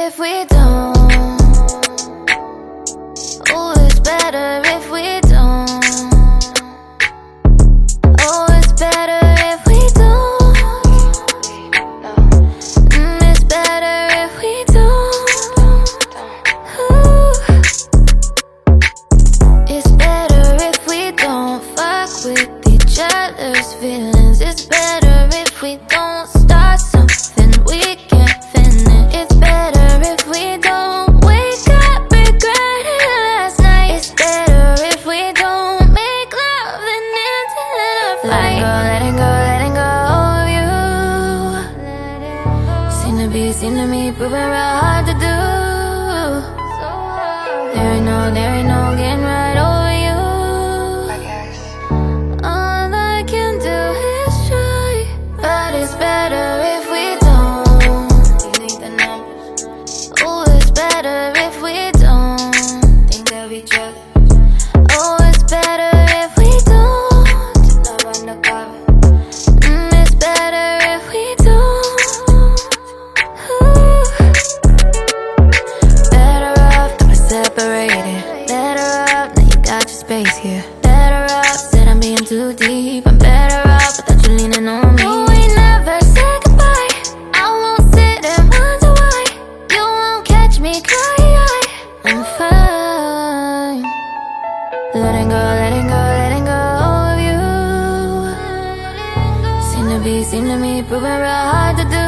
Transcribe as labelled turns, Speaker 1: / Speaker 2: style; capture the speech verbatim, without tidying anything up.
Speaker 1: if we don't. Oh, it's better if we don't. Oh, it's better if we don't. Mm, it's better if we don't. Ooh. It's better if we don't fuck with each other's feelings. It's better if we don't start something we can't finish. It's better if we don't wake up regretting last night. It's better if we don't make love and end in a fight. Letting go, letting go, letting go of you. Seem to be, seem to me, proving real hard to do. There ain't no, there ain't no getting right over you. All I can do is try, but it's better if we don't. Oh, it's better if we don't think of each other. Oh, it's better if we don't love undercover. Mm, it's better if we don't. Ooh. Better off that we're separated. Better off now you got your space here. Better off said I'm being too deep. I'm better off without you leaning on me. Oh, we never say goodbye. I won't sit and wonder why you won't catch me crying. I'm fine. Letting go, letting go, letting go of you. Seem to be, seem to me, proving real hard to do.